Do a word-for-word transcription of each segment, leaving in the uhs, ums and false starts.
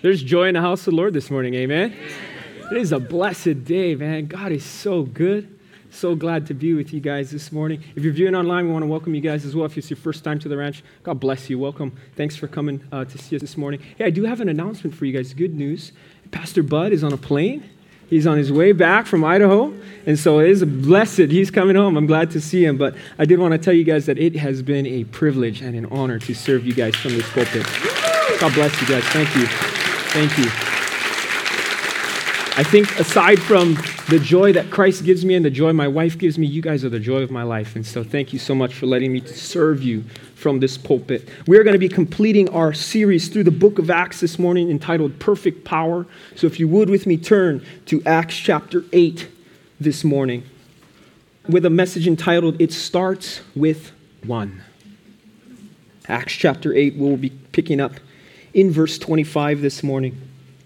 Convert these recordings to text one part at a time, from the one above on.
There's joy in the house of the Lord this morning, amen? It is a blessed day, man. God is so good. So glad to be with you guys this morning. If you're viewing online, we want to welcome you guys as well. If it's your first time to the ranch, God bless you. Welcome. Thanks for coming uh, to see us this morning. Hey, I do have an announcement for you guys. Good news. Pastor Bud is on a plane. He's on his way back from Idaho, and so it is blessed. He's coming home. I'm glad to see him, but I did want to tell you guys that it has been a privilege and an honor to serve you guys from this pulpit. God bless you guys. Thank you. Thank you. I think aside from the joy that Christ gives me and the joy my wife gives me, you guys are the joy of my life. And so thank you so much for letting me to serve you from this pulpit. We're going to be completing our series through the book of Acts this morning entitled Perfect Power. So if you would with me, turn to Acts chapter eight this morning with a message entitled, It Starts With One. Acts chapter eight, we'll be picking up in verse twenty-five this morning.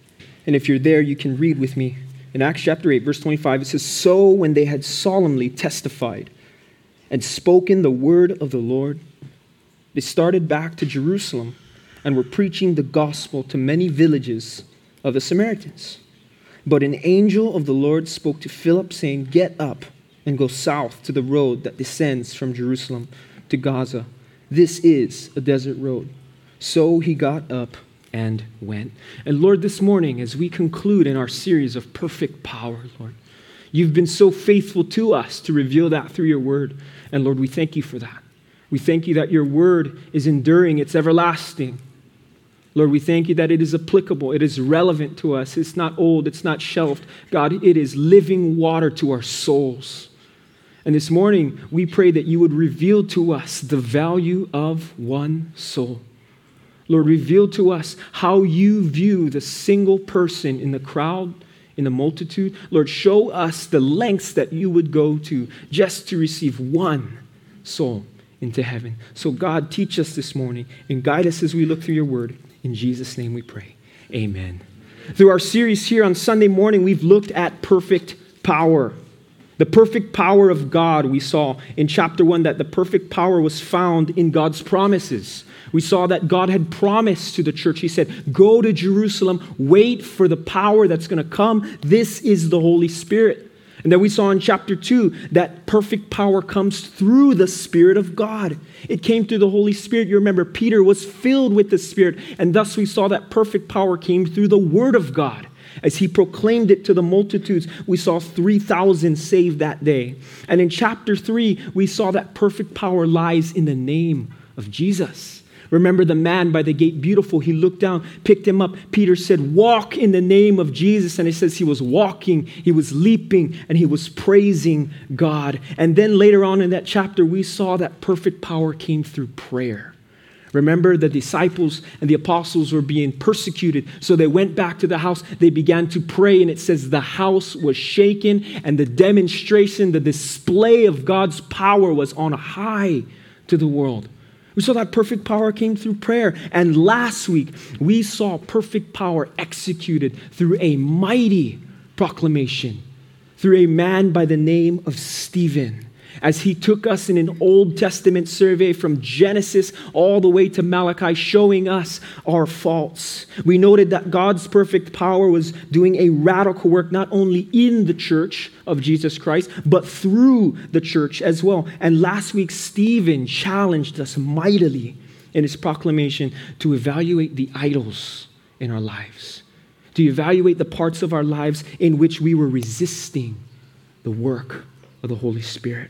And if you're there, you can read with me. In Acts chapter eight, verse twenty-five, it says, So when they had solemnly testified and spoken the word of the Lord, they started back to Jerusalem and were preaching the gospel to many villages of the Samaritans. But an angel of the Lord spoke to Philip, saying, Get up and go south to the road that descends from Jerusalem to Gaza. This is a desert road. So he got up and went. And Lord, this morning, as we conclude in our series of perfect power, Lord, you've been so faithful to us to reveal that through your word. And Lord, we thank you for that. We thank you that your word is enduring, it's everlasting. Lord, we thank you that it is applicable, it is relevant to us. It's not old, it's not shelved. God, it is living water to our souls. And this morning, we pray that you would reveal to us the value of one soul. Lord, reveal to us how you view the single person in the crowd, in the multitude. Lord, show us the lengths that you would go to just to receive one soul into heaven. So God, teach us this morning and guide us as we look through your word. In Jesus' name we pray. Amen. Through our series here on Sunday morning, we've looked at perfect power. The perfect power of God. We saw in chapter one that the perfect power was found in God's promises. We saw that God had promised to the church. He said, go to Jerusalem, wait for the power that's going to come. This is the Holy Spirit. And then we saw in chapter two that perfect power comes through the Spirit of God. It came through the Holy Spirit. You remember Peter was filled with the Spirit. And thus we saw that perfect power came through the Word of God. As he proclaimed it to the multitudes, we saw three thousand saved that day. And in chapter three, we saw that perfect power lies in the name of Jesus. Remember the man by the gate, beautiful. He looked down, picked him up. Peter said, walk in the name of Jesus. And it says he was walking, he was leaping, and he was praising God. And then later on in that chapter, we saw that perfect power came through prayer. Remember, the disciples and the apostles were being persecuted. So they went back to the house. They began to pray. And it says the house was shaken. And the demonstration, the display of God's power was on high to the world. We saw that perfect power came through prayer. And last week, we saw perfect power executed through a mighty proclamation, through a man by the name of Stephen. As he took us in an Old Testament survey from Genesis all the way to Malachi, showing us our faults. We noted that God's perfect power was doing a radical work, not only in the church of Jesus Christ, but through the church as well. And last week, Stephen challenged us mightily in his proclamation to evaluate the idols in our lives, to evaluate the parts of our lives in which we were resisting the work of the Holy Spirit.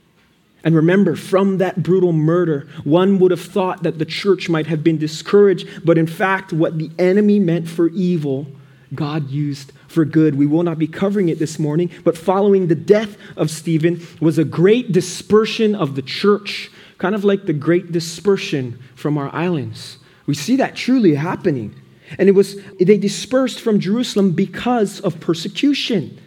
And remember, from that brutal murder, one would have thought that the church might have been discouraged, but in fact, what the enemy meant for evil, God used for good. We will not be covering it this morning, but following the death of Stephen was a great dispersion of the church, kind of like the great dispersion from our islands. We see that truly happening. And it was they dispersed from Jerusalem because of persecution.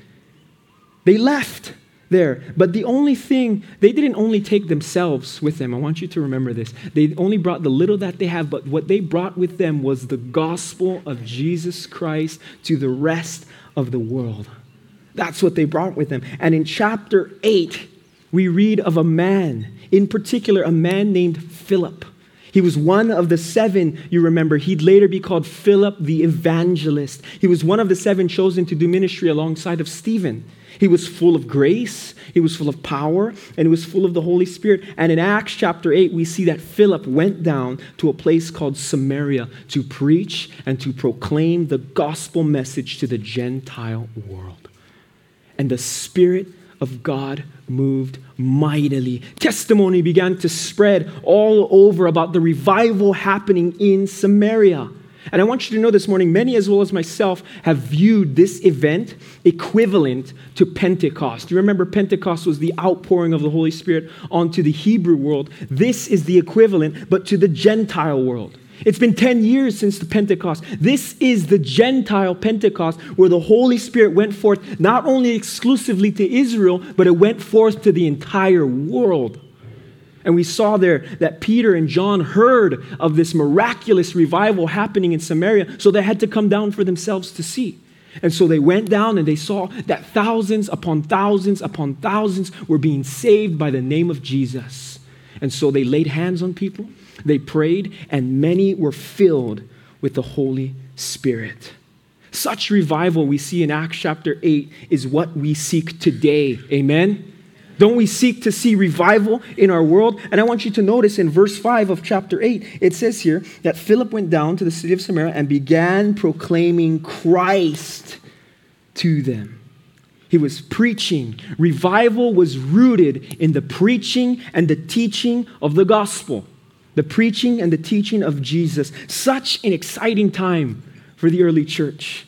They left there. But the only thing, they didn't only take themselves with them. I want you to remember this. They only brought the little that they have, but what they brought with them was the gospel of Jesus Christ to the rest of the world. That's what they brought with them. And in chapter eight, we read of a man, in particular, a man named Philip. He was one of the seven, you remember. He'd later be called Philip the Evangelist. He was one of the seven chosen to do ministry alongside of Stephen. He was full of grace, he was full of power, and he was full of the Holy Spirit. And in Acts chapter eight, we see that Philip went down to a place called Samaria to preach and to proclaim the gospel message to the Gentile world. And the Spirit of God moved mightily. Testimony began to spread all over about the revival happening in Samaria. And I want you to know this morning, many as well as myself have viewed this event equivalent to Pentecost. You remember Pentecost was the outpouring of the Holy Spirit onto the Hebrew world. This is the equivalent, but to the Gentile world. It's been ten years since the Pentecost. This is the Gentile Pentecost where the Holy Spirit went forth not only exclusively to Israel, but it went forth to the entire world. And we saw there that Peter and John heard of this miraculous revival happening in Samaria, so they had to come down for themselves to see. And so they went down and they saw that thousands upon thousands upon thousands were being saved by the name of Jesus. And so they laid hands on people, they prayed, and many were filled with the Holy Spirit. Such revival we see in Acts chapter eight is what we seek today. Amen? Don't we seek to see revival in our world? And I want you to notice in verse five of chapter eight, it says here that Philip went down to the city of Samaria and began proclaiming Christ to them. He was preaching. Revival was rooted in the preaching and the teaching of the gospel. The preaching and the teaching of Jesus. Such an exciting time for the early church.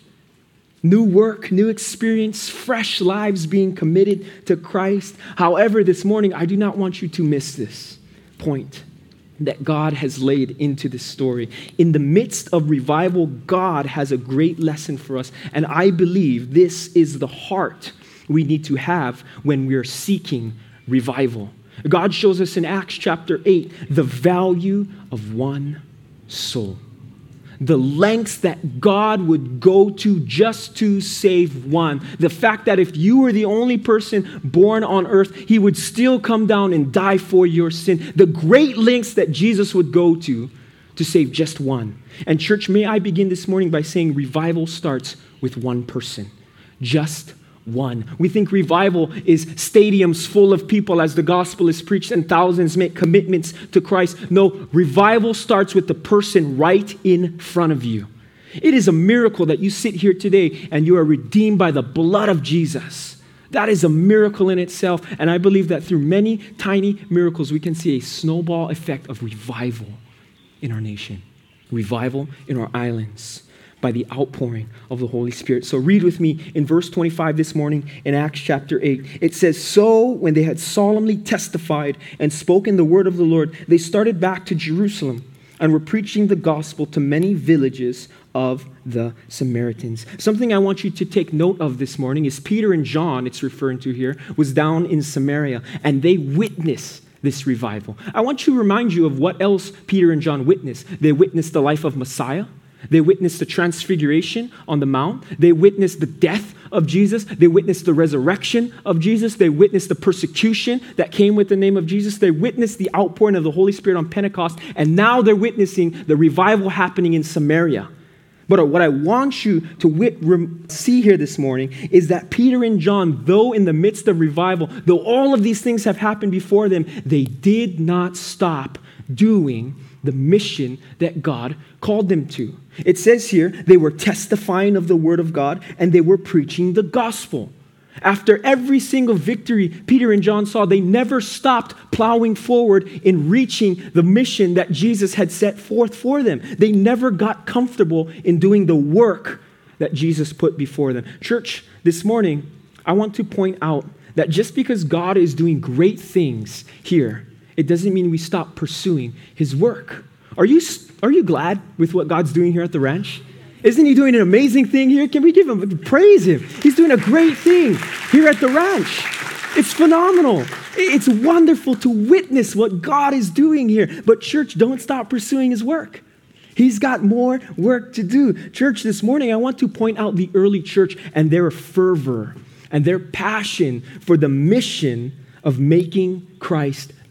New work, new experience, fresh lives being committed to Christ. However, this morning, I do not want you to miss this point that God has laid into this story. In the midst of revival, God has a great lesson for us. And I believe this is the heart we need to have when we're seeking revival. God shows us in Acts chapter eight the value of one soul. The lengths that God would go to just to save one. The fact that if you were the only person born on earth, he would still come down and die for your sin. The great lengths that Jesus would go to to save just one. And church, may I begin this morning by saying revival starts with one person. Just one. We think revival is stadiums full of people as the gospel is preached and thousands make commitments to Christ. No, revival starts with the person right in front of you. It is a miracle that you sit here today and you are redeemed by the blood of Jesus. That is a miracle in itself. And I believe that through many tiny miracles, we can see a snowball effect of revival in our nation, revival in our islands, by the outpouring of the Holy Spirit. So read with me in verse twenty-five this morning in Acts chapter eight. It says, "So when they had solemnly testified and spoken the word of the Lord, they started back to Jerusalem and were preaching the gospel to many villages of the Samaritans." Something I want you to take note of this morning is Peter and John, it's referring to here, was down in Samaria, and they witnessed this revival. I want to remind you of what else Peter and John witnessed. They witnessed the life of Messiah. They witnessed the transfiguration on the mount. They witnessed the death of Jesus. They witnessed the resurrection of Jesus. They witnessed the persecution that came with the name of Jesus. They witnessed the outpouring of the Holy Spirit on Pentecost. And now they're witnessing the revival happening in Samaria. But what I want you to wit- rem- see here this morning is that Peter and John, though in the midst of revival, though all of these things have happened before them, they did not stop doing the mission that God called them to. It says here, they were testifying of the word of God and they were preaching the gospel. After every single victory Peter and John saw, they never stopped plowing forward in reaching the mission that Jesus had set forth for them. They never got comfortable in doing the work that Jesus put before them. Church, this morning, I want to point out that just because God is doing great things here, it doesn't mean we stop pursuing his work. Are you, are you glad with what God's doing here at the ranch? Isn't he doing an amazing thing here? Can we give him, praise him? He's doing a great thing here at the ranch. It's phenomenal. It's wonderful to witness what God is doing here. But church, don't stop pursuing his work. He's got more work to do. Church, this morning, I want to point out the early church and their fervor and their passion for the mission of making Christ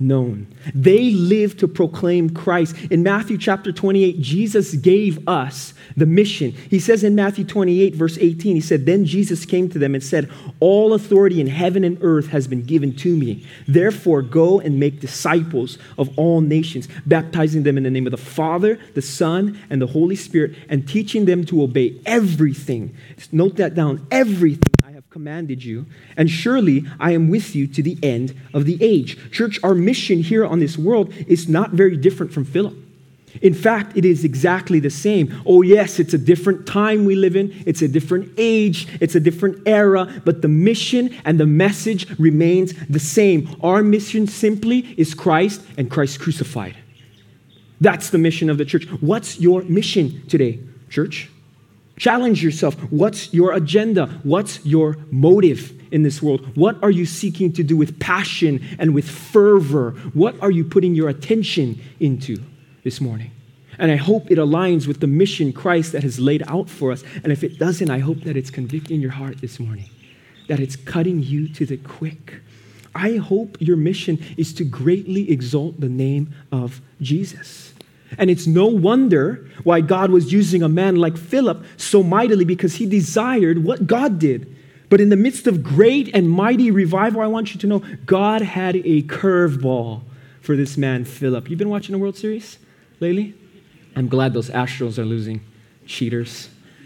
known. They lived to proclaim Christ. In Matthew chapter twenty-eight, Jesus gave us the mission. He says in Matthew twenty-eight, verse eighteen, he said, "Then Jesus came to them and said, 'All authority in heaven and earth has been given to me. Therefore, go and make disciples of all nations, baptizing them in the name of the Father, the Son, and the Holy Spirit, and teaching them to obey everything.'" Note that down, everything I have commanded you, and surely I am with you to the end of the age. Church, our mission here on this world is not very different from Philip. In fact, it is exactly the same. Oh yes, it's a different time we live in. It's a different age. It's a different era. But the mission and the message remains the same. Our mission simply is Christ and Christ crucified. That's the mission of the church. What's your mission today, church? Challenge yourself. What's your agenda? What's your motive in this world? What are you seeking to do with passion and with fervor? What are you putting your attention into this morning? And I hope it aligns with the mission Christ that has laid out for us. And if it doesn't, I hope that it's convicting your heart this morning, that it's cutting you to the quick. I hope your mission is to greatly exalt the name of Jesus. And it's no wonder why God was using a man like Philip so mightily, because he desired what God did. But in the midst of great and mighty revival, I want you to know God had a curveball for this man, Philip. You've been watching the World Series lately? I'm glad those Astros are losing. Cheaters.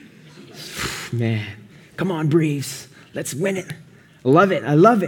Man, come on, Braves. Let's win it. I love it. I love it.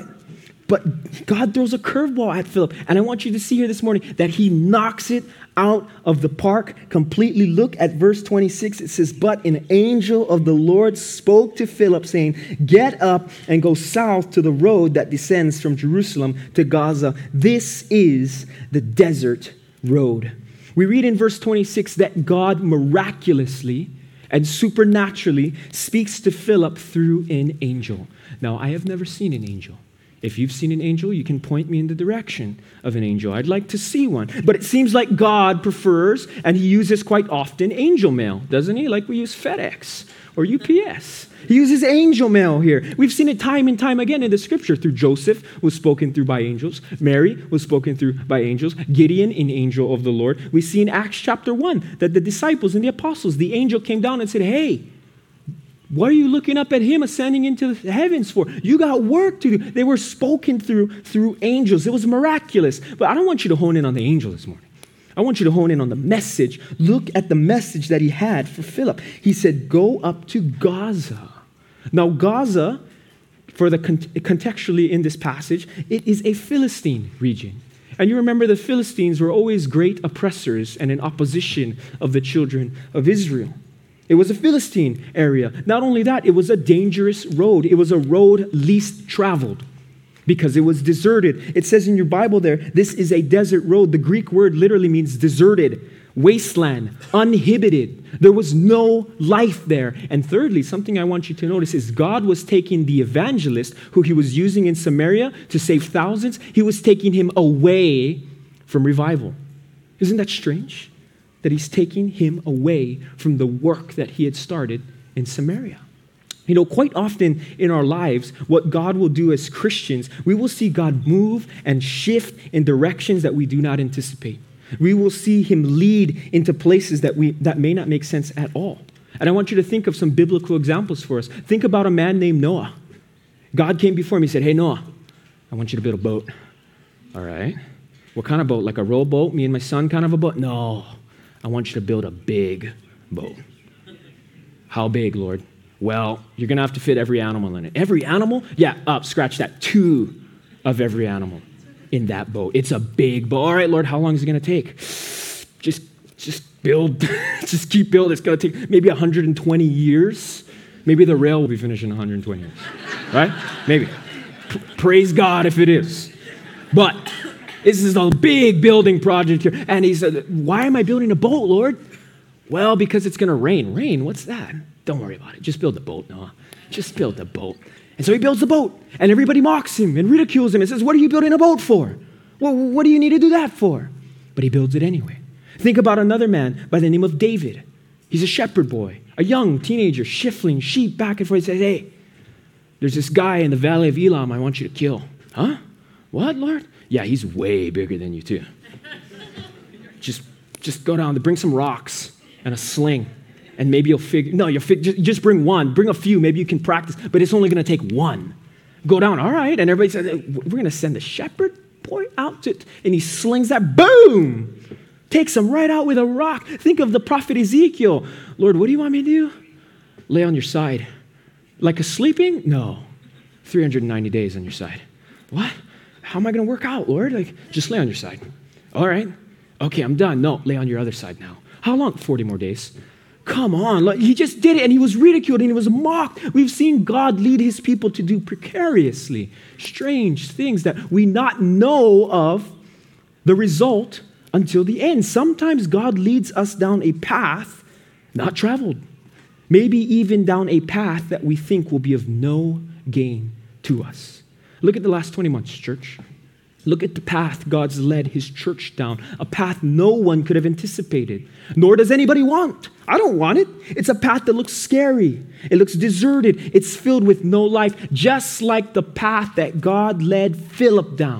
But God throws a curveball at Philip. And I want you to see here this morning that he knocks it out of the park completely. Look at verse twenty-six. It says, "But an angel of the Lord spoke to Philip, saying, 'Get up and go south to the road that descends from Jerusalem to Gaza. This is the desert road.'" We read in verse twenty-six that God miraculously and supernaturally speaks to Philip through an angel. Now, I have never seen an angel. If you've seen an angel, you can point me in the direction of an angel. I'd like to see one. But it seems like God prefers, and he uses quite often, angel mail, doesn't he? Like we use FedEx or U P S. He uses angel mail here. We've seen it time and time again in the scripture. Through Joseph was spoken through by angels. Mary was spoken through by angels. Gideon, an angel of the Lord. We see in Acts chapter one that the disciples and the apostles, the angel came down and said, "Hey, what are you looking up at him ascending into the heavens for? You got work to do." They were spoken through through angels. It was miraculous. But I don't want you to hone in on the angel this morning. I want you to hone in on the message. Look at the message that he had for Philip. He said, "Go up to Gaza." Now, Gaza, for the con- contextually in this passage, it is a Philistine region. And you remember the Philistines were always great oppressors and in opposition of the children of Israel. It was a Philistine area. Not only that, it was a dangerous road. It was a road least traveled because it was deserted. It says in your Bible there, this is a desert road. The Greek word literally means deserted, wasteland, uninhibited. There was no life there. And thirdly, something I want you to notice is God was taking the evangelist who he was using in Samaria to save thousands. He was taking him away from revival. Isn't that strange? That he's taking him away from the work that he had started in Samaria. You know, quite often in our lives, what God will do as Christians, we will see God move and shift in directions that we do not anticipate. We will see him lead into places that we that may not make sense at all. And I want you to think of some biblical examples for us. Think about a man named Noah. God came before him. He said, "Hey, Noah, I want you to build a boat." All right. What kind of boat? Like a rowboat? Me and my son kind of a boat? No. I want you to build a big boat. How big, Lord? Well, you're going to have to fit every animal in it. Every animal? Yeah, up, scratch that. Two of every animal in that boat. It's a big boat. All right, Lord, how long is it going to take? Just, just build. Just keep building. It's going to take maybe one hundred twenty years. Maybe the rail will be finished in one hundred twenty years. Right? Maybe. P- praise God if it is. But this is a big building project here. And he said, "Why am I building a boat, Lord?" "Well, because it's going to rain." "Rain? What's that?" "Don't worry about it. Just build the boat, Noah. Just build the boat." And so he builds the boat. And everybody mocks him and ridicules him and says, "What are you building a boat for? Well, what do you need to do that for?" But he builds it anyway. Think about another man by the name of David. He's a shepherd boy, a young teenager, shifting sheep back and forth. He says, "Hey, there's this guy in the valley of Elam I want you to kill." "Huh? What, Lord? Yeah, he's way bigger than you too. Just, just go down there, bring some rocks and a sling, and maybe you'll figure, no, you'll fig- just, just bring one, bring a few, maybe you can practice, but it's only going to take one. Go down, all right, and everybody says, we're going to send the shepherd boy out to, and he slings that, boom, takes him right out with a rock. Think of the prophet Ezekiel. Lord, what do you want me to do? Lay on your side. Like a sleeping? No. three hundred ninety days on your side. What? How am I going to work out, Lord? Like, just lay on your side. All right. Okay, I'm done. No, lay on your other side now. How long? forty more days. Come on. Like, he just did it, and he was ridiculed, and he was mocked. We've seen God lead his people to do precariously strange things that we not know of the result until the end. Sometimes God leads us down a path not traveled. Maybe even down a path that we think will be of no gain to us. Look at the last twenty months, church. Look at the path God's led his church down, a path no one could have anticipated, nor does anybody want. I don't want it. It's a path that looks scary. It looks deserted. It's filled with no life, just like the path that God led Philip down.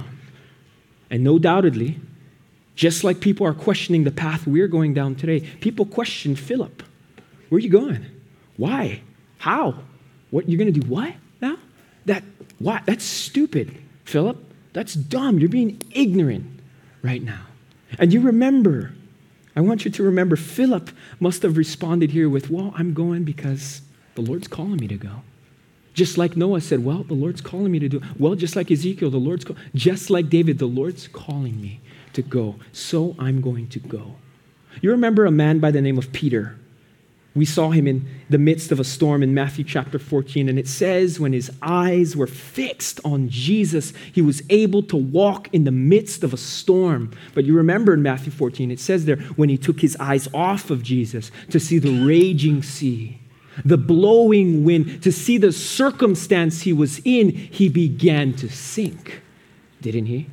And no doubtedly, just like people are questioning the path we're going down today, people question Philip. Where are you going? Why? How? What, you're going to do what now? That, what? That's stupid, Philip. That's dumb. You're being ignorant right now. And you remember, I want you to remember, Philip must have responded here with, well, I'm going because the Lord's calling me to go. Just like Noah said, well, the Lord's calling me to do. Well, just like Ezekiel, the Lord's call. Just like David, the Lord's calling me to go. So I'm going to go. You remember a man by the name of Peter. We saw him in the midst of a storm in Matthew chapter fourteen, and it says when his eyes were fixed on Jesus, he was able to walk in the midst of a storm. But you remember in Matthew fourteen, it says there, when he took his eyes off of Jesus to see the raging sea, the blowing wind, to see the circumstance he was in, he began to sink. Didn't he?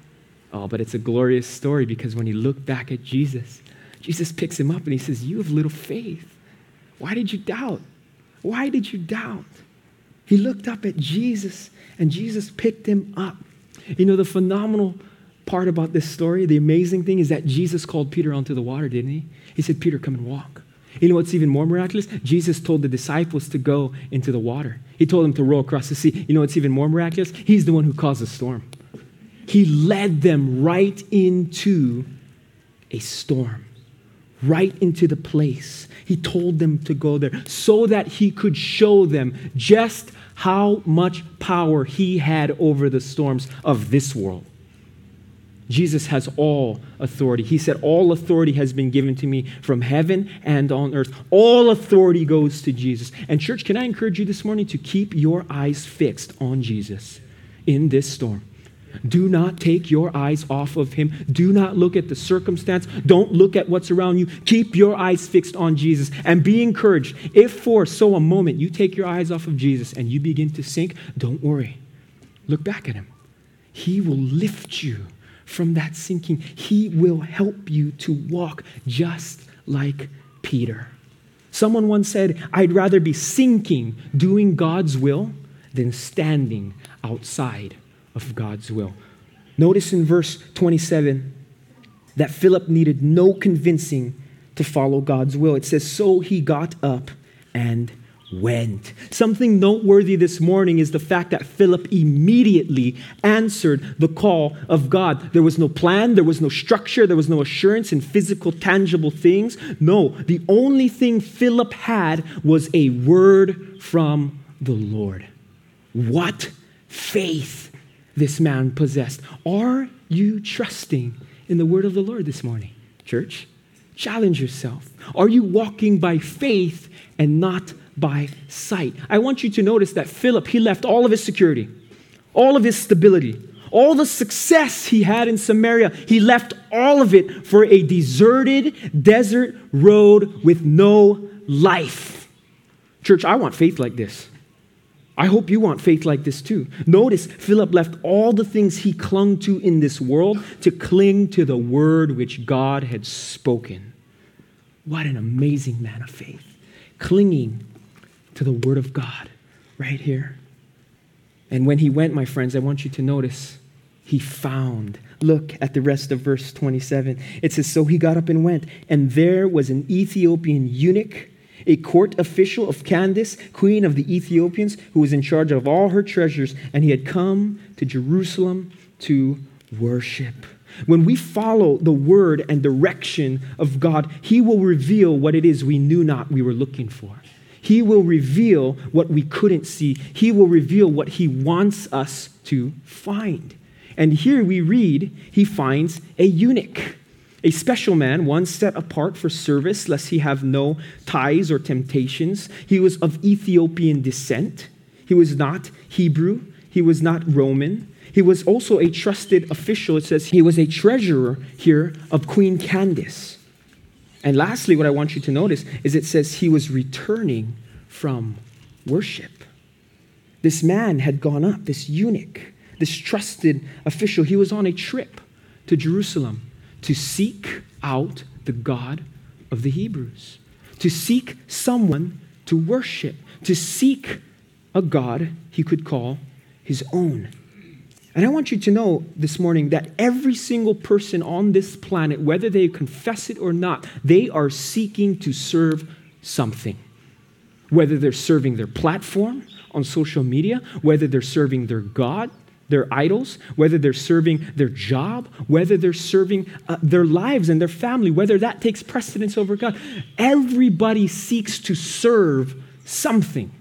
Oh, but it's a glorious story because when he looked back at Jesus, Jesus picks him up and he says, you have little faith. Why did you doubt? Why did you doubt? He looked up at Jesus and Jesus picked him up. You know, the phenomenal part about this story, the amazing thing is that Jesus called Peter onto the water, didn't he? He said, Peter, come and walk. You know what's even more miraculous? Jesus told the disciples to go into the water. He told them to row across the sea. You know what's even more miraculous? He's the one who caused the storm. He led them right into a storm, right into the place. He told them to go there so that he could show them just how much power he had over the storms of this world. Jesus has all authority. He said, all authority has been given to me from heaven and on earth. All authority goes to Jesus. And church, can I encourage you this morning to keep your eyes fixed on Jesus in this storm? Do not take your eyes off of him. Do not look at the circumstance. Don't look at what's around you. Keep your eyes fixed on Jesus and be encouraged. If for so a moment you take your eyes off of Jesus and you begin to sink, don't worry. Look back at him. He will lift you from that sinking. He will help you to walk just like Peter. Someone once said, I'd rather be sinking doing God's will than standing outside of God's will. Notice in verse twenty-seven that Philip needed no convincing to follow God's will. It says, so he got up and went. Something noteworthy this morning is the fact that Philip immediately answered the call of God. There was no plan, there was no structure, there was no assurance in physical, tangible things. No, the only thing Philip had was a word from the Lord. What faith this man possessed. Are you trusting in the word of the Lord this morning, church? Challenge yourself. Are you walking by faith and not by sight? I want you to notice that Philip, he left all of his security, all of his stability, all the success he had in Samaria. He left all of it for a deserted desert road with no life. Church, I want faith like this. I hope you want faith like this too. Notice Philip left all the things he clung to in this world to cling to the word which God had spoken. What an amazing man of faith. Clinging to the word of God right here. And when he went, my friends, I want you to notice he found. Look at the rest of verse twenty-seven. It says, so he got up and went, and there was an Ethiopian eunuch, a court official of Candace, queen of the Ethiopians, who was in charge of all her treasures, and he had come to Jerusalem to worship. When we follow the word and direction of God, he will reveal what it is we knew not we were looking for. He will reveal what we couldn't see. He will reveal what he wants us to find. And here we read, he finds a eunuch, a special man, one set apart for service, lest he have no ties or temptations. He was of Ethiopian descent. He was not Hebrew. He was not Roman. He was also a trusted official. It says he was a treasurer here of Queen Candace. And lastly, what I want you to notice is it says he was returning from worship. This man had gone up, this eunuch, this trusted official. He was on a trip to Jerusalem to seek out the God of the Hebrews, to seek someone to worship, to seek a God he could call his own. And I want you to know this morning that every single person on this planet, whether they confess it or not, they are seeking to serve something. Whether they're serving their platform on social media, whether they're serving their God, their idols, whether they're serving their job, whether they're serving uh, their lives and their family, whether that takes precedence over God. Everybody seeks to serve something.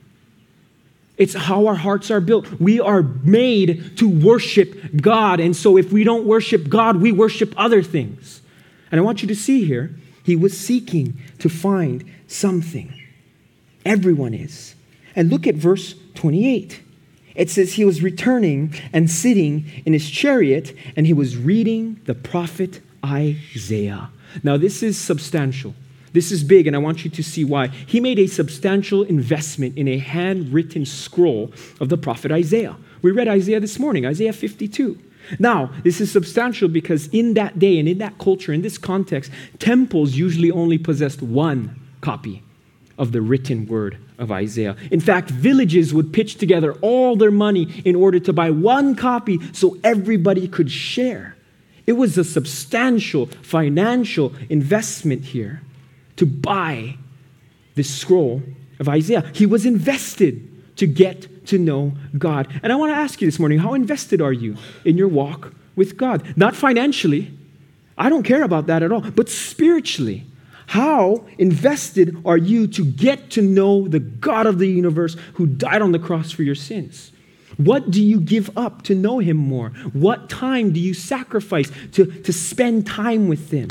It's how our hearts are built. We are made to worship God. And so if we don't worship God, we worship other things. And I want you to see here, he was seeking to find something. Everyone is. And look at verse twenty-eight. It says he was returning and sitting in his chariot, and he was reading the prophet Isaiah. Now this is substantial. This is big, and I want you to see why. He made a substantial investment in a handwritten scroll of the prophet Isaiah. We read Isaiah this morning, Isaiah fifty-two. Now, this is substantial because in that day and in that culture, in this context, temples usually only possessed one copy of the written word of Isaiah. In fact, villages would pitch together all their money in order to buy one copy so everybody could share. It was a substantial financial investment here to buy this scroll of Isaiah. He was invested to get to know God. And I want to ask you this morning, how invested are you in your walk with God? Not financially. I don't care about that at all. But spiritually, how invested are you to get to know the God of the universe who died on the cross for your sins? What do you give up to know him more? What time do you sacrifice to, to spend time with him?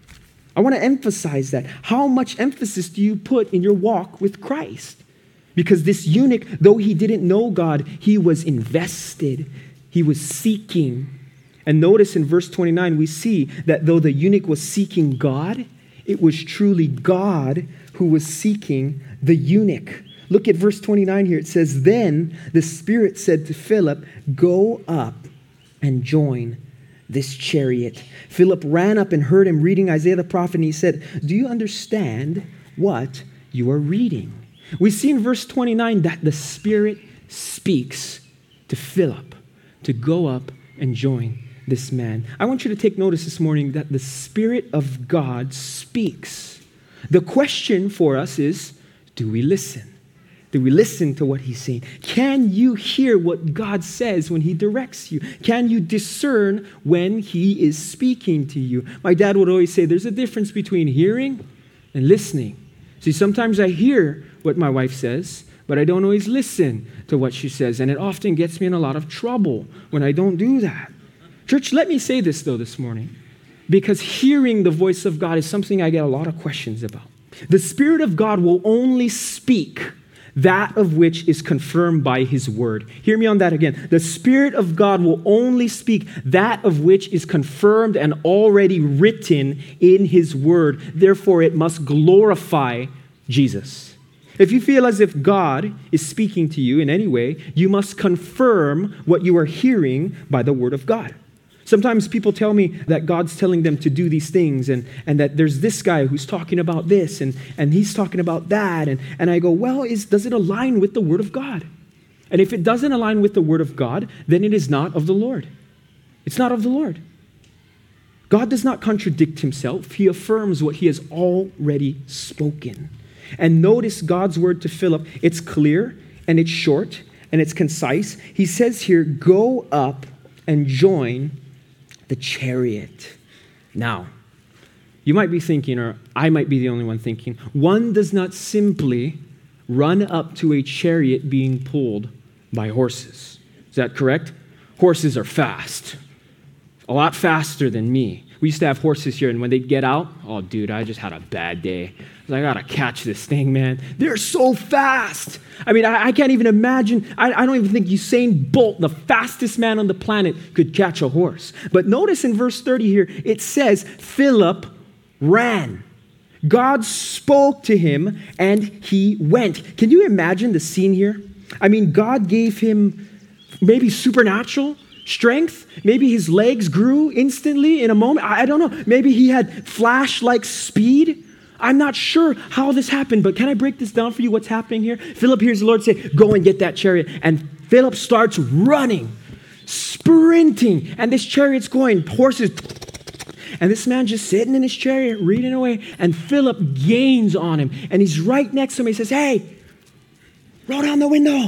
I want to emphasize that. How much emphasis do you put in your walk with Christ? Because this eunuch, though he didn't know God, he was invested. He was seeking. And notice in verse twenty-nine, we see that though the eunuch was seeking God, it was truly God who was seeking the eunuch. Look at verse twenty-nine here. It says, then the Spirit said to Philip, go up and join this chariot. Philip ran up and heard him reading Isaiah the prophet, and he said, do you understand what you are reading? We see in verse twenty-nine that the Spirit speaks to Philip to go up and join this man. I want you to take notice this morning that the Spirit of God speaks. The question for us is, do we listen? Do we listen to what he's saying? Can you hear what God says when he directs you? Can you discern when he is speaking to you? My dad would always say there's a difference between hearing and listening. See, sometimes I hear what my wife says, but I don't always listen to what she says, and it often gets me in a lot of trouble when I don't do that. Church, let me say this, though, this morning, because hearing the voice of God is something I get a lot of questions about. The Spirit of God will only speak that of which is confirmed by his word. Hear me on that again. The Spirit of God will only speak that of which is confirmed and already written in his word. Therefore, it must glorify Jesus. If you feel as if God is speaking to you in any way, you must confirm what you are hearing by the word of God. Sometimes people tell me that God's telling them to do these things and, and that there's this guy who's talking about this and, and he's talking about that. And, and I go, well, is, does it align with the word of God? And if it doesn't align with the word of God, then it is not of the Lord. It's not of the Lord. God does not contradict himself. He affirms what he has already spoken. And notice God's word to Philip. It's clear and it's short and it's concise. He says here, go up and join the chariot. Now, you might be thinking, or I might be the only one thinking, one does not simply run up to a chariot being pulled by horses. Is that correct? Horses are fast. A lot faster than me. We used to have horses here, and when they'd get out, oh, dude, I just had a bad day. I got to catch this thing, man. They're so fast. I mean, I, I can't even imagine. I, I don't even think Usain Bolt, the fastest man on the planet, could catch a horse. But notice in verse thirty here, it says, Philip ran. God spoke to him, and he went. Can you imagine the scene here? I mean, God gave him maybe supernatural strength. Maybe his legs grew instantly in a moment. I don't know. Maybe he had flash-like speed. I'm not sure how this happened, but can I break this down for you? What's happening here? Philip hears the Lord say, go and get that chariot. And Philip starts running, sprinting. And this chariot's going, horses. And this man just sitting in his chariot, reading away. And Philip gains on him. And he's right next to him. He says, hey, roll down the window.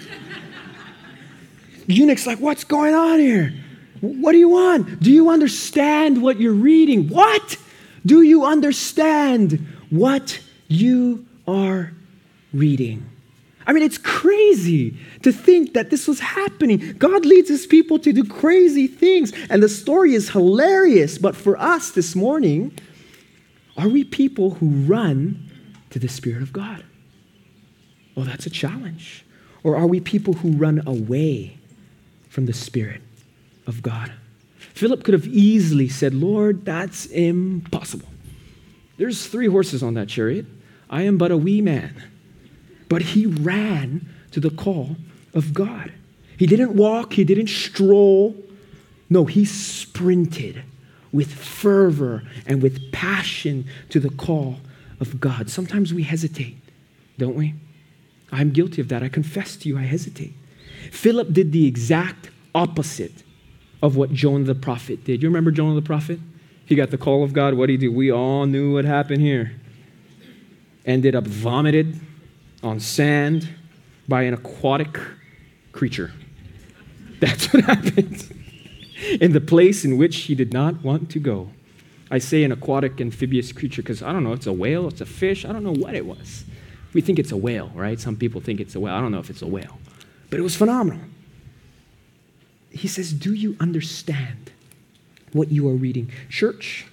The eunuch's like, what's going on here? What do you want? Do you understand what you're reading? What? Do you understand what you are reading? I mean, it's crazy to think that this was happening. God leads his people to do crazy things, and the story is hilarious. But for us this morning, are we people who run to the Spirit of God? Well, that's a challenge. Or are we people who run away from the Spirit of God? Philip could have easily said, Lord, that's impossible. There's three horses on that chariot. I am but a wee man. But he ran to the call of God. He didn't walk. He didn't stroll. No, he sprinted with fervor and with passion to the call of God. Sometimes we hesitate, don't we? I'm guilty of that. I confess to you, I hesitate. Philip did the exact opposite of what Jonah the prophet did. You remember Jonah the prophet? He got the call of God. What did he do? We all knew what happened here. Ended up vomited on sand by an aquatic creature. That's what happened in the place in which he did not want to go. I say an aquatic amphibious creature because I don't know, it's a whale, it's a fish, I don't know what it was. We think it's a whale, right? Some people think it's a whale. I don't know if it's a whale. But it was phenomenal. He says, do you understand what you are reading? Church,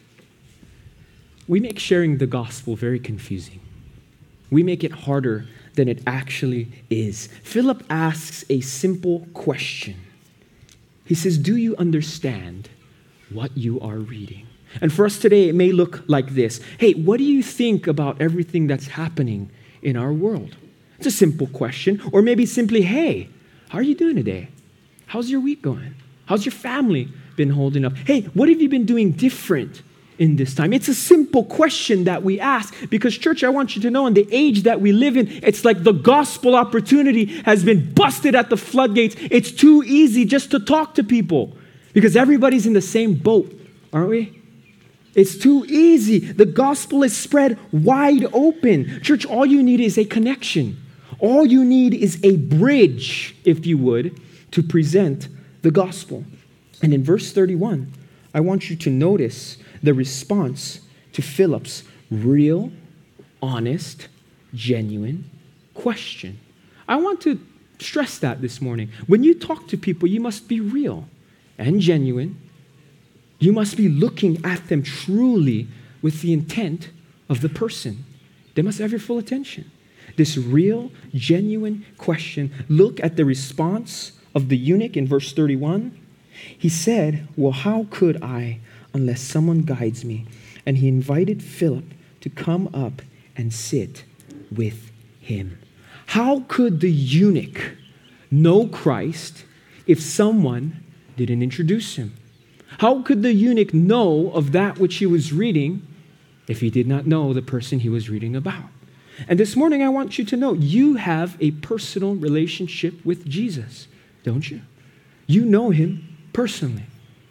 we make sharing the gospel very confusing. We make it harder than it actually is. Philip asks a simple question. He says, do you understand what you are reading? And for us today, it may look like this. Hey, what do you think about everything that's happening in our world? It's a simple question. Or maybe simply, hey, how are you doing today? How's your week going? How's your family been holding up? Hey, what have you been doing different in this time? It's a simple question that we ask because, church, I want you to know in the age that we live in, it's like the gospel opportunity has been busted at the floodgates. It's too easy just to talk to people because everybody's in the same boat, aren't we? It's too easy. The gospel is spread wide open. Church, all you need is a connection. All you need is a bridge, if you would, to present the gospel. And in verse thirty-one, I want you to notice the response to Philip's real, honest, genuine question. I want to stress that this morning. When you talk to people, you must be real and genuine. You must be looking at them truly with the intent of the person. They must have your full attention. This real, genuine question. Look at the response of the eunuch in verse thirty-one. He said, well, how could I unless someone guides me? And he invited Philip to come up and sit with him. How could the eunuch know Christ if someone didn't introduce him? How could the eunuch know of that which he was reading if he did not know the person he was reading about? And this morning, I want you to know you have a personal relationship with Jesus, don't you? You know him personally.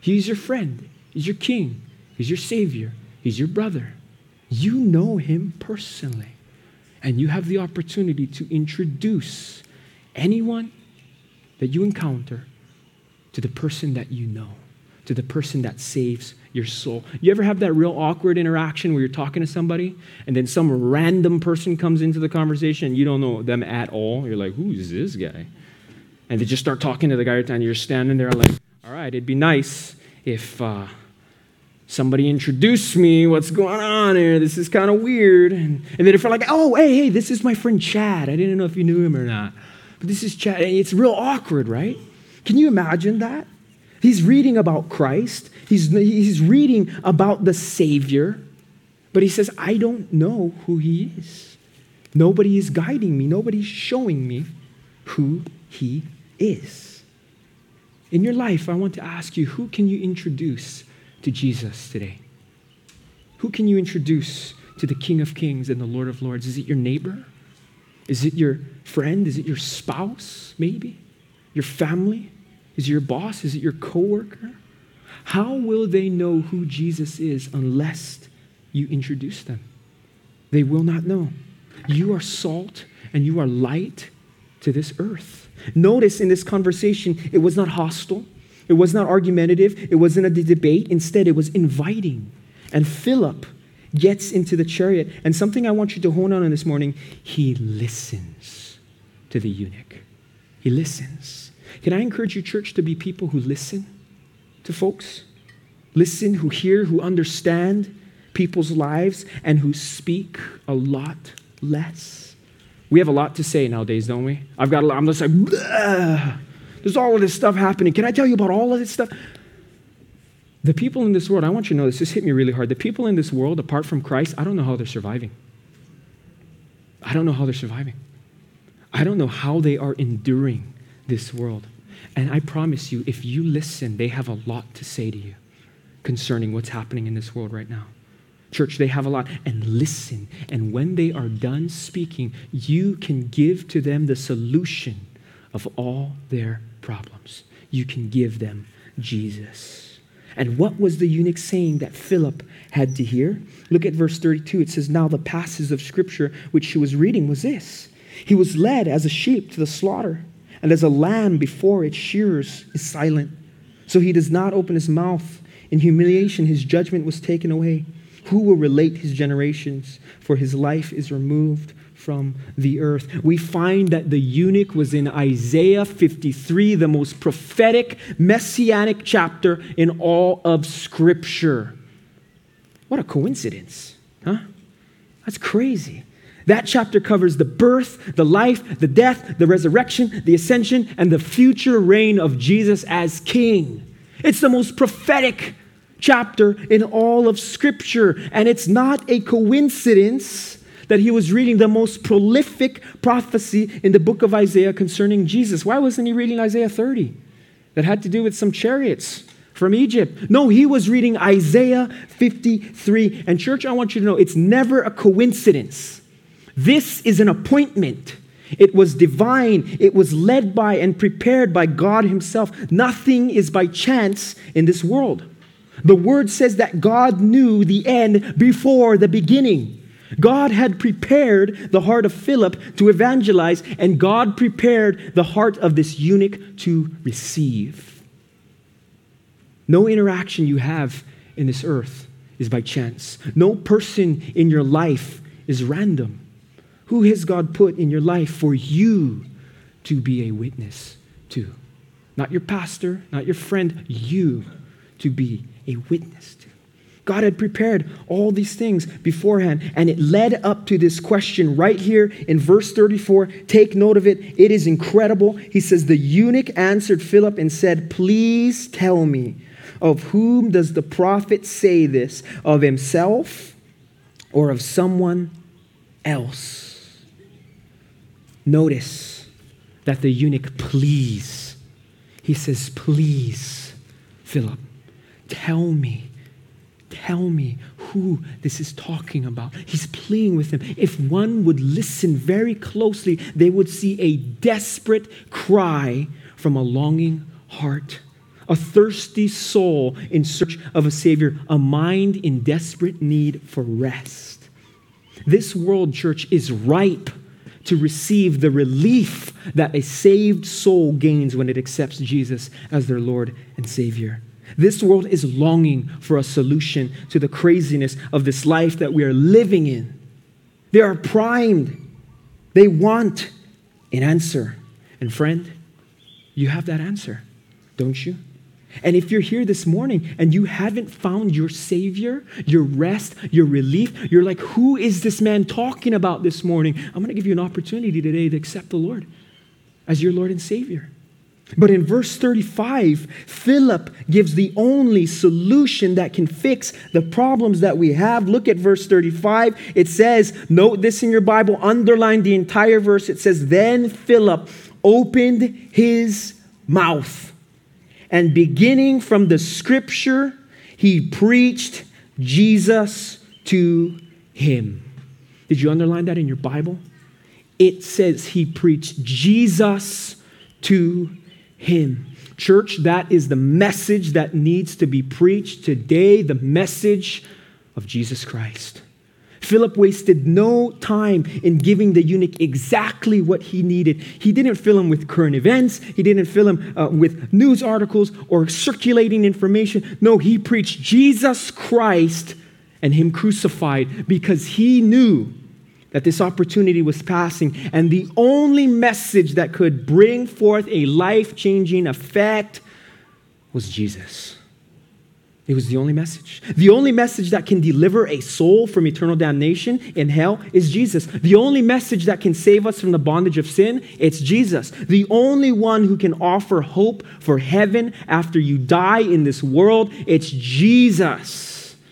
He's your friend. He's your king. He's your savior. He's your brother. You know him personally. And you have the opportunity to introduce anyone that you encounter to the person that you know, to the person that saves your soul. You ever have that real awkward interaction where you're talking to somebody and then some random person comes into the conversation and you don't know them at all? You're like, who is this guy? And they just start talking to the guy and you're standing there like, all right, it'd be nice if uh, somebody introduced me. What's going on here? This is kind of weird. And, and then if you're like, oh, hey, hey, this is my friend Chad. I didn't know if you knew him or not. But this is Chad. It's real awkward, right? Can you imagine that? He's reading about Christ. He's, he's reading about the Savior. But he says, I don't know who he is. Nobody is guiding me. Nobody's showing me who he is. In your life, I want to ask you, who can you introduce to Jesus today? Who can you introduce to the King of Kings and the Lord of Lords? Is it your neighbor? Is it your friend? Is it your spouse, maybe? Your family? Is it your boss? Is it your coworker? How will they know who Jesus is unless you introduce them? They will not know. You are salt and you are light to this earth. Notice in this conversation, it was not hostile. It was not argumentative. It wasn't a debate. Instead, it was inviting. And Philip gets into the chariot. And something I want you to hone on this morning, he listens to the eunuch. He listens. Can I encourage you, church, to be people who listen to folks? Listen, who hear, who understand people's lives, and who speak a lot less. We have a lot to say nowadays, don't we? I've got a lot. I'm just like, bleh. There's all of this stuff happening. Can I tell you about all of this stuff? The people in this world, I want you to know this, this hit me really hard. The people in this world, apart from Christ, I don't know how they're surviving. I don't know how they're surviving. I don't know how they are enduring this world. And I promise you, if you listen, they have a lot to say to you concerning what's happening in this world right now. Church, they have a lot. And listen. And when they are done speaking, you can give to them the solution of all their problems. You can give them Jesus. And what was the eunuch saying that Philip had to hear? Look at verse thirty-two. It says, now the passage of Scripture which she was reading was this. He was led as a sheep to the slaughter, and as a lamb before its shearers is silent. So he does not open his mouth. In humiliation his judgment was taken away. Who will relate his generations? For his life is removed from the earth. We find that the eunuch was in Isaiah fifty-three, the most prophetic, messianic chapter in all of Scripture. What a coincidence, huh? That's crazy. That chapter covers the birth, the life, the death, the resurrection, the ascension, and the future reign of Jesus as King. It's the most prophetic chapter in all of Scripture, and it's not a coincidence that he was reading the most prolific prophecy in the book of Isaiah concerning Jesus. Why wasn't he reading Isaiah thirty? That had to do with some chariots from Egypt. No, he was reading Isaiah fifty-three. And church, I want you to know, it's never a coincidence. This is an appointment. It was divine. It was led by and prepared by God himself. Nothing is by chance in this world. The word says that God knew the end before the beginning. God had prepared the heart of Philip to evangelize, and God prepared the heart of this eunuch to receive. No interaction you have in this earth is by chance. No person in your life is random. Who has God put in your life for you to be a witness to? Not your pastor, not your friend, you to be a witness to. God had prepared all these things beforehand, and it led up to this question right here in verse thirty-four. Take note of it. It is incredible. He says, the eunuch answered Philip and said, please tell me, of whom does the prophet say this? Of himself or of someone else? Notice that the eunuch please. He says, please, Philip, tell me. Tell me who this is talking about. He's pleading with him. If one would listen very closely, they would see a desperate cry from a longing heart. a thirsty soul in search of a Savior, a mind in desperate need for rest. This world, church, is ripe to receive the relief that a saved soul gains when it accepts Jesus as their Lord and Savior. This world is longing for a solution to the craziness of this life that we are living in. They are primed. They want an answer. And friend, you have that answer, don't you? And if you're here this morning and you haven't found your Savior, your rest, your relief, you're like, who is this man talking about this morning? I'm going to give you an opportunity today to accept the Lord as your Lord and Savior. But in verse thirty-five, Philip gives the only solution that can fix the problems that we have. Look at verse thirty-five. It says, note this in your Bible, underline the entire verse. It says, then Philip opened his mouth, and beginning from the scripture, he preached Jesus to him. Did you underline that in your Bible? It says he preached Jesus to him. Him. Church, that is the message that needs to be preached today, the message of Jesus Christ. Philip wasted no time in giving the eunuch exactly what he needed. He didn't fill him with current events. He didn't fill him uh, with news articles or circulating information. No, he preached Jesus Christ and him crucified because he knew that this opportunity was passing, and the only message that could bring forth a life-changing effect was Jesus. It was the only message. The only message that can deliver a soul from eternal damnation in hell is Jesus. The only message that can save us from the bondage of sin, it's Jesus. The only one who can offer hope for heaven after you die in this world, it's Jesus.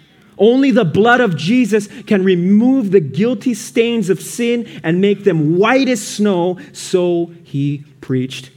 Only the blood of Jesus can remove the guilty stains of sin and make them white as snow. So he preached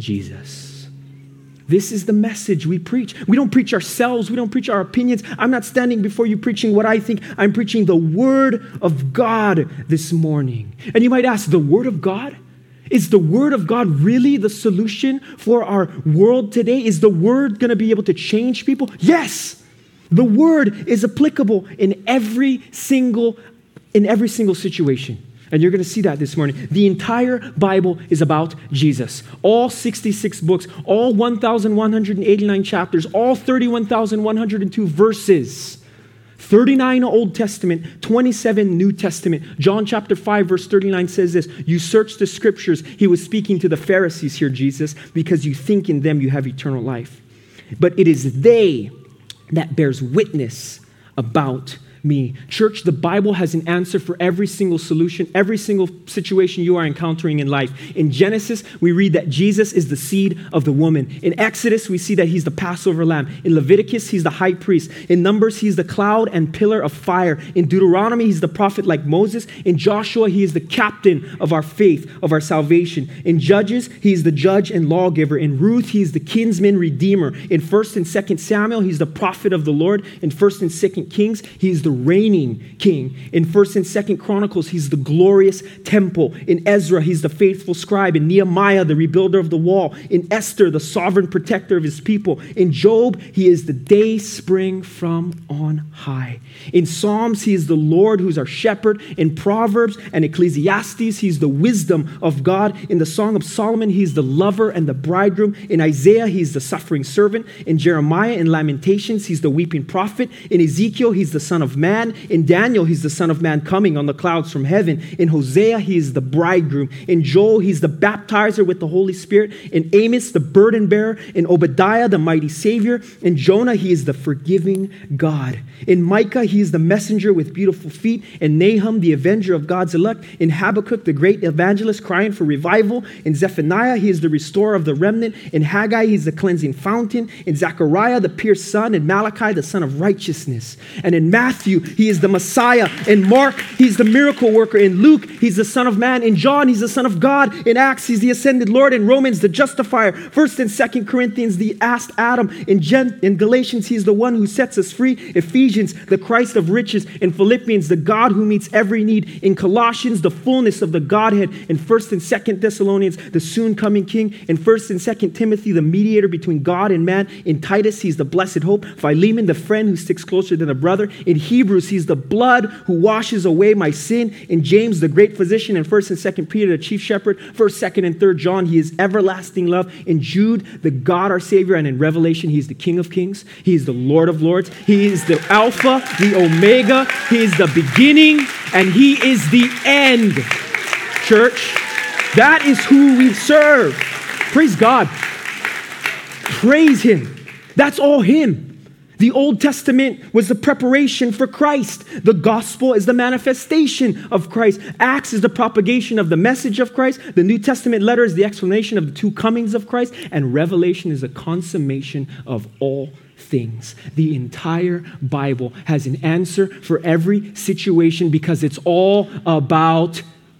Jesus. This is the message we preach. We don't preach ourselves. We don't preach our opinions. I'm not standing before you preaching what I think. I'm preaching the Word of God this morning. And you might ask, the Word of God? Is the Word of God really the solution for our world today? Is the Word going to be able to change people? Yes. The Word is applicable in every single, in every single situation. And you're going to see that this morning. The entire Bible is about Jesus. All sixty-six books, all one thousand one hundred eighty-nine chapters, all thirty-one thousand one hundred two verses. thirty-nine Old Testament, twenty-seven New Testament. John chapter five, verse thirty-nine says this, you search the scriptures. He was speaking to the Pharisees here, Jesus, because you think in them you have eternal life. But it is they that bears witness about me. Church, the Bible has an answer for every single solution, every single situation you are encountering in life. In Genesis, we read that Jesus is the seed of the woman. In Exodus, we see that he's the Passover lamb. In Leviticus, he's the high priest. In Numbers, he's the cloud and pillar of fire. In Deuteronomy, he's the prophet like Moses. In Joshua, he is the captain of our faith, of our salvation. In Judges, he is the judge and lawgiver. In Ruth, he is the kinsman redeemer. In First and Second Samuel, he's the prophet of the Lord. In First and Second Kings, he is the reigning king. In First and Second Chronicles, he's the glorious temple. In Ezra, he's the faithful scribe. In Nehemiah, the rebuilder of the wall. In Esther, the sovereign protector of his people. In Job, he is the day spring from on high. In Psalms, he is the Lord who's our shepherd. In Proverbs and Ecclesiastes, he's the wisdom of God. In the Song of Solomon, he's the lover and the bridegroom. In Isaiah, he's the suffering servant. In Jeremiah and Lamentations, he's the weeping prophet. In Ezekiel, he's the son of man. In Daniel, he's the Son of Man coming on the clouds from heaven. In Hosea, he is the bridegroom. In Joel, he's the baptizer with the Holy Spirit. In Amos, the burden bearer. In Obadiah, the mighty Savior. In Jonah, he is the forgiving God. In Micah, he is the messenger with beautiful feet. In Nahum, the avenger of God's elect. In Habakkuk, the great evangelist crying for revival. In Zephaniah, he is the restorer of the remnant. In Haggai, he's the cleansing fountain. In Zechariah, the pierced son. In Malachi, the son of righteousness. And in Matthew, Matthew, he is the Messiah. In Mark, he's the miracle worker. In Luke, he's the Son of Man. In John, he's the Son of God. In Acts, he's the ascended Lord. In Romans, the justifier. First and Second Corinthians, the asked Adam. In, Gen- in Galatians, he's the one who sets us free. Ephesians, the Christ of riches. In Philippians, the God who meets every need. In Colossians, the fullness of the Godhead. In First and Second Thessalonians, the soon coming King. In First and Second Timothy, the mediator between God and man. In Titus, he's the blessed hope. Philemon, the friend who sticks closer than a brother. In Hebrews, he's the blood who washes away my sin. In James, the great physician. In First and Second Peter, the chief shepherd. First, Second, and Third John, he is everlasting love. In Jude, the God our Savior. And in Revelation, he is the King of kings. He is the Lord of lords. He is the Alpha, the Omega. He is the beginning, and he is the end. Church, that is who we serve. Praise God. Praise him. That's all him. The Old Testament was the preparation for Christ. The gospel is the manifestation of Christ. Acts is the propagation of the message of Christ. The New Testament letter is the explanation of the two comings of Christ. And Revelation is the consummation of all things. The entire Bible has an answer for every situation because it's all about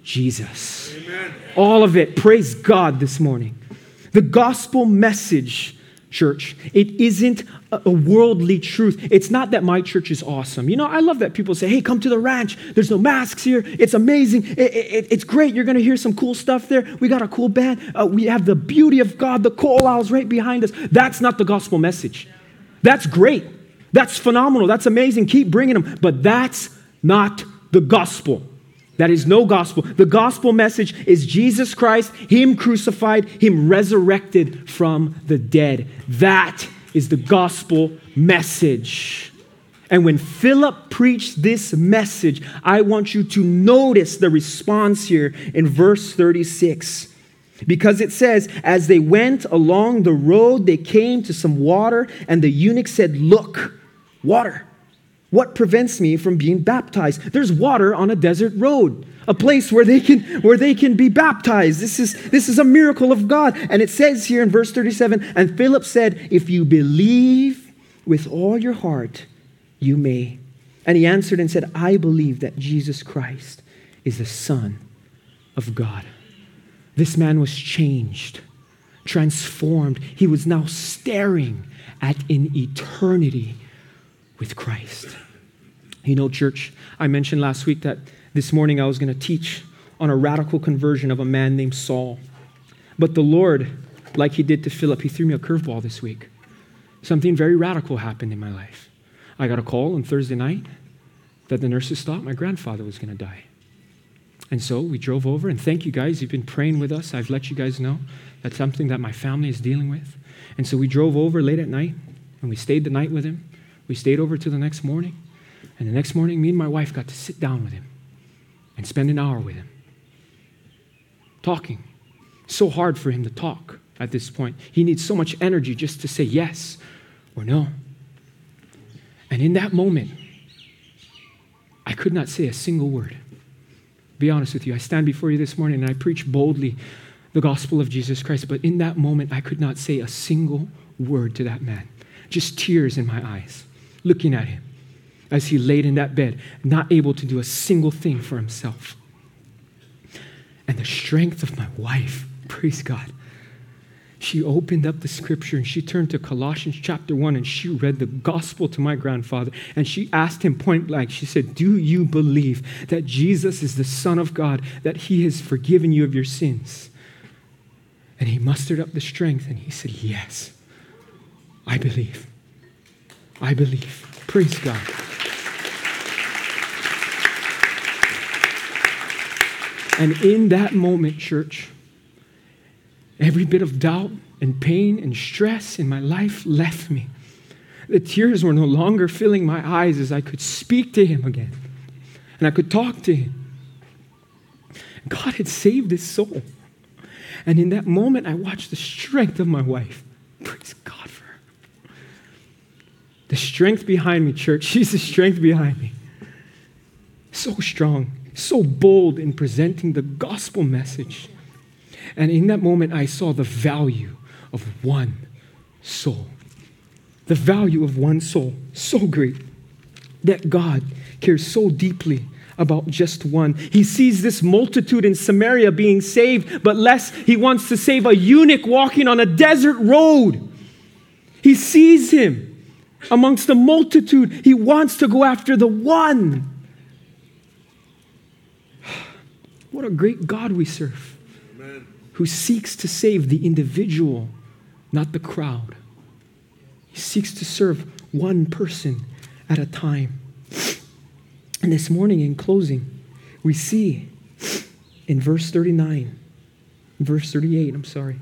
Jesus. Amen. All of it. Praise God this morning. The gospel message, church, it isn't a worldly truth. It's not that my church is awesome. You know, I love that people say, hey, come to the ranch. There's no masks here. It's amazing. It, it, it's great. You're going to hear some cool stuff there. We got a cool band. Uh, we have the beauty of God, the coal aisles right behind us. That's not the gospel message. That's great. That's phenomenal. That's amazing. Keep bringing them. But that's not the gospel. That is no gospel. The gospel message is Jesus Christ, him crucified, him resurrected from the dead. That is the gospel message. And when Philip preached this message, I want you to notice the response here in verse thirty-six. Because it says, as they went along the road, they came to some water, and the eunuch said, look, water. What prevents me from being baptized? There's water on a desert road, a place where they can where they can be baptized. This is this is a miracle of God. And it says here in verse thirty-seven, and Philip said, if you believe with all your heart, you may. And he answered and said, I believe that Jesus Christ is the Son of God. This man was changed, transformed. He was now staring at an eternity with Christ. You know, church, I mentioned last week that this morning I was going to teach on a radical conversion of a man named Saul. But the Lord, like he did to Philip, he threw me a curveball this week. Something very radical happened in my life. I got a call on Thursday night that the nurses thought my grandfather was going to die. And so we drove over, and thank you guys. You've been praying with us. I've let you guys know that's something that my family is dealing with. And so we drove over late at night, and we stayed the night with him. We stayed over till the next morning. And the next morning, me and my wife got to sit down with him and spend an hour with him, talking. So hard for him to talk at this point. He needs so much energy just to say yes or no. And in that moment, I could not say a single word. Be honest with you, I stand before you this morning and I preach boldly the gospel of Jesus Christ, but in that moment, I could not say a single word to that man. Just tears in my eyes, looking at him as he laid in that bed, not able to do a single thing for himself. And the strength of my wife, praise God, she opened up the scripture and she turned to Colossians chapter one and she read the gospel to my grandfather and she asked him point blank, she said, do you believe that Jesus is the Son of God, that he has forgiven you of your sins? And he mustered up the strength and he said, yes, I believe. I believe. Praise God. And in that moment, church, every bit of doubt and pain and stress in my life left me. The tears were no longer filling my eyes as I could speak to him again. And I could talk to him. God had saved his soul. And in that moment, I watched the strength of my wife. Praise God for her. The strength behind me, church. She's the strength behind me. So strong, so bold in presenting the gospel message. And in that moment, I saw the value of one soul. The value of one soul. So great. that God cares so deeply about just one. He sees this multitude in Samaria being saved, but less he wants to save a eunuch walking on a desert road. He sees him amongst the multitude. He wants to go after the one. What a great God we serve. Amen. Who seeks to save the individual, not the crowd. He seeks to serve one person at a time. And this morning, in closing, we see in verse thirty-nine, verse thirty-eight, I'm sorry,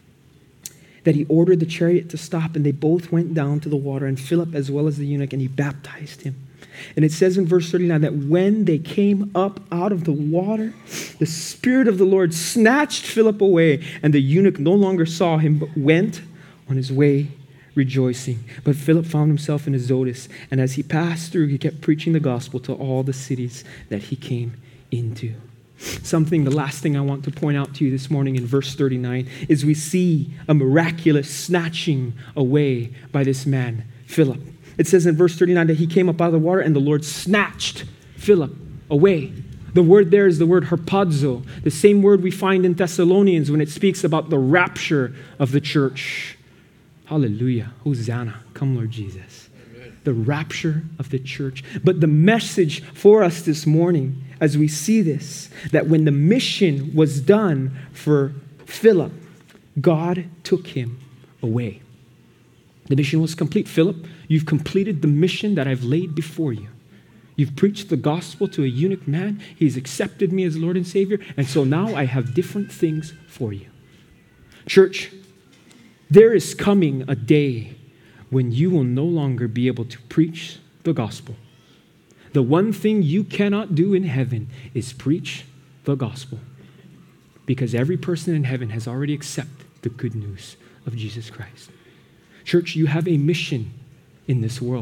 that he ordered the chariot to stop, and they both went down to the water, and Philip as well as the eunuch, and he baptized him. And it says in verse thirty-nine that when they came up out of the water, the Spirit of the Lord snatched Philip away, and the eunuch no longer saw him, but went on his way rejoicing. But Philip found himself in Azotus, and as he passed through, he kept preaching the gospel to all the cities that he came into. Something, the last thing I want to point out to you this morning in verse thirty-nine is we see a miraculous snatching away by this man, Philip. It says in verse thirty-nine that he came up out of the water and the Lord snatched Philip away. The word there is the word harpazo, the same word we find in Thessalonians when it speaks about the rapture of the church. Hallelujah. Hosanna. Come, Lord Jesus. Amen. The rapture of the church. But the message for us this morning, as we see this, that when the mission was done for Philip, God took him away. The mission was complete. Philip, you've completed the mission that I've laid before you. You've preached the gospel to a eunuch man. He's accepted me as Lord and Savior. And so now I have different things for you. Church, there is coming a day when you will no longer be able to preach the gospel. The one thing you cannot do in heaven is preach the gospel, because every person in heaven has already accepted the good news of Jesus Christ. Church, you have a mission in this world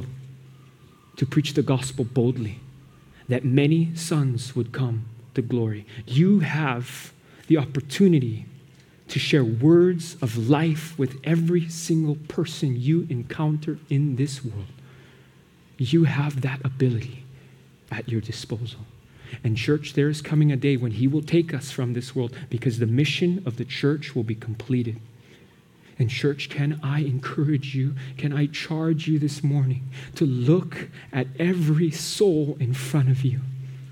to preach the gospel boldly, that many sons would come to glory. You have the opportunity to share words of life with every single person you encounter in this world. You have that ability at your disposal. And church, there is coming a day when he will take us from this world, because the mission of the church will be completed. And church, can I encourage you, can I charge you this morning to look at every soul in front of you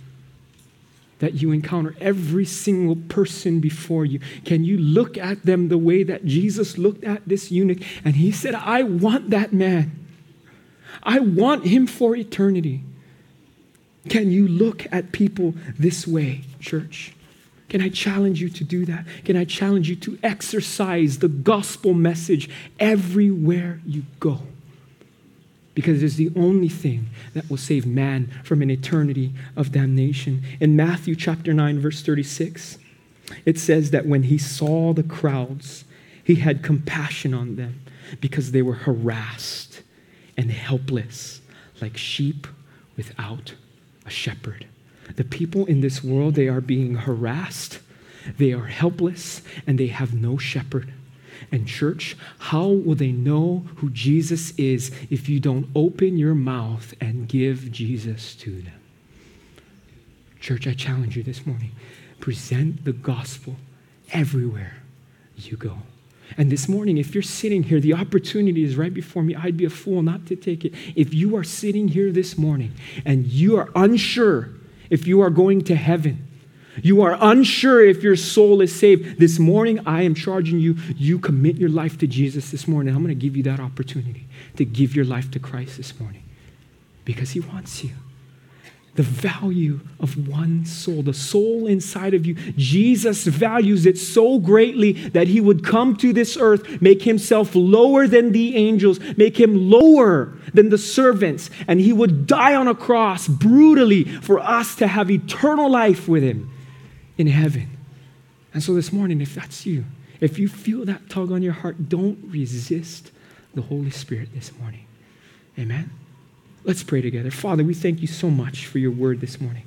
that you encounter, every single person before you. Can you look at them the way that Jesus looked at this eunuch? And he said, I want that man. I want him for eternity. Can you look at people this way, church? Can I challenge you to do that? Can I challenge you to exercise the gospel message everywhere you go? Because it's the only thing that will save man from an eternity of damnation. In Matthew chapter nine, verse thirty-six, it says that when he saw the crowds, he had compassion on them because they were harassed and helpless, like sheep without a shepherd. The people in this world, they are being harassed, they are helpless, and they have no shepherd. And church, how will they know who Jesus is if you don't open your mouth and give Jesus to them? Church, I challenge you this morning. Present the gospel everywhere you go. And this morning, if you're sitting here, the opportunity is right before me. I'd be a fool not to take it. If you are sitting here this morning and you are unsure if you are going to heaven, you are unsure if your soul is saved, this morning I am charging you, you commit your life to Jesus this morning. I'm going to give you that opportunity to give your life to Christ this morning because he wants you. The value of one soul, the soul inside of you, Jesus values it so greatly that he would come to this earth, make himself lower than the angels, make him lower than the servants, and he would die on a cross brutally for us to have eternal life with him in heaven. And so this morning, if that's you, if you feel that tug on your heart, don't resist the Holy Spirit this morning. Amen? Let's pray together. Father, we thank you so much for your word this morning.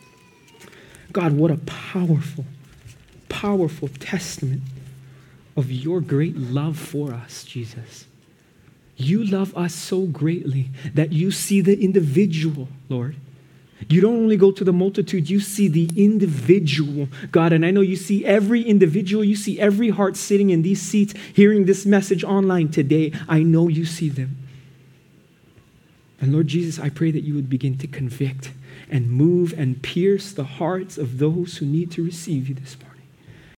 God, what a powerful, powerful testament of your great love for us, Jesus. You love us so greatly that you see the individual, Lord. You don't only go to the multitude, you see the individual, God. And I know you see every individual, you see every heart sitting in these seats, hearing this message online today. I know you see them. And Lord Jesus, I pray that you would begin to convict and move and pierce the hearts of those who need to receive you this morning.